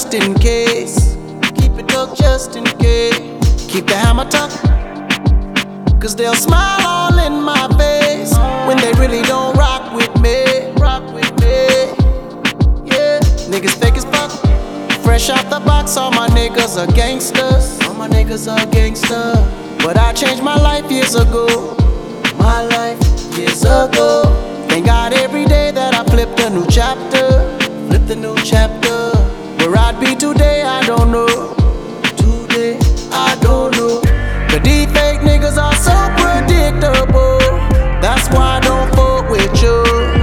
just in case. Keep it tucked just in case. Keep the hammer tucked, cause they'll smile all in my face when they really don't rock with me. Rock with me, yeah. Niggas fake as fuck. Fresh out the box, all my niggas are gangsters. All my niggas are gangsters. But I changed my life years ago. My life years ago. Thank God every day that I flipped a new chapter. Flipped a new chapter. Where I'd be today, I don't know. Today, I don't know. But these fake niggas are so predictable. That's why I don't fuck with you.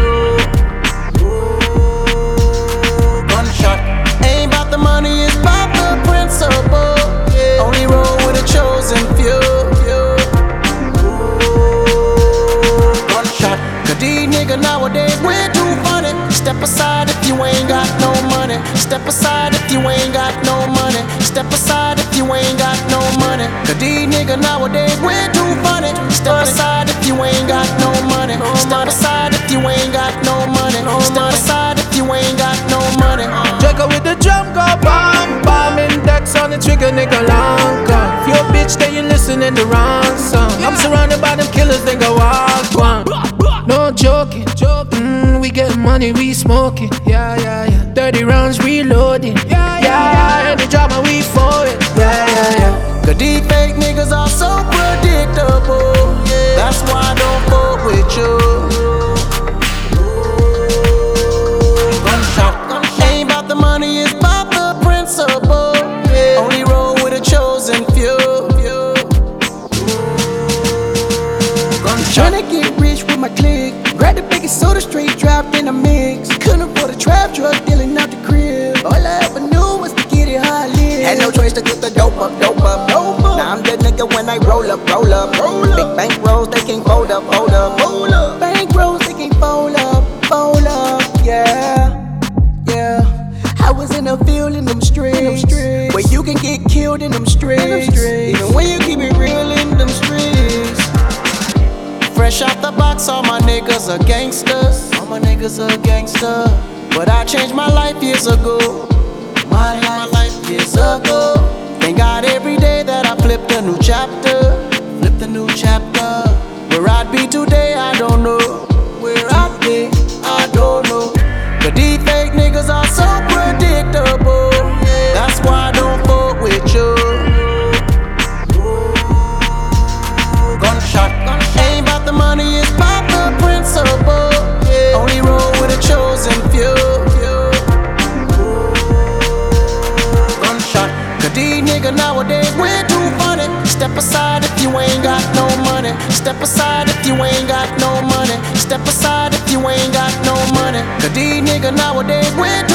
Gunshot. Ain't about the money, it's about the principle. Only roll with a chosen few. Gunshot. Cause these niggas nowadays way too funny. Step aside if you ain't got no money. Step aside if you ain't got no money. Step aside if you ain't got no money. Cause these niggas nowadays way too funny. Step aside if you ain't got no money. Step aside if you ain't got no money. Step aside if you ain't got no money. Draco with the drum go bam bam. Index on the trigger, nigga long gone. If you a bitch, then you listening the wrong song. I'm surrounded by them killers, they go walk one. No joking, we get money, we smoking. Yeah, yeah, yeah. 30 rounds reloading. Yeah, yeah, yeah. Any drama, we for it. Yeah, yeah, yeah. Cause these fake niggas are so predictable. That's why I don't fuck with you. Gunshot. Ain't about the money, it's about the principle. Only roll with a chosen few. Tryna get rich with my clique. Grab the biggest soda straight dropped in a mix. Couldn't afford a trap truck dealing out the crib. All I ever knew was to get it how I live. Had no choice to get the dope up. Now I'm the nigga when I roll up. Big bank rolls, they can't fold up. Bank rolls, they can't fold up, yeah, yeah. I was in the field in them streets, where you can get killed in them streets. Even when you keep it real in them streets. Fresh out the box, all my niggas are gangsters. All my niggas are gangsters. But I changed my life years ago. My life years ago. Thank God every day that I flipped a new chapter. Flipped a new chapter. Where I'd be today, I don't know. Where I'd be, I don't know. But these fake niggas are so predictable. That's why I don't fuck with you. Gunshot. Ain't about the money, it's about the principle. Only roll with a chosen few. Gunshot. Cause these niggas nowadays way too funny. Step aside if you ain't got no money. Step aside if you ain't got no money. Step aside if you ain't got no money. Cause these niggas nowadays way too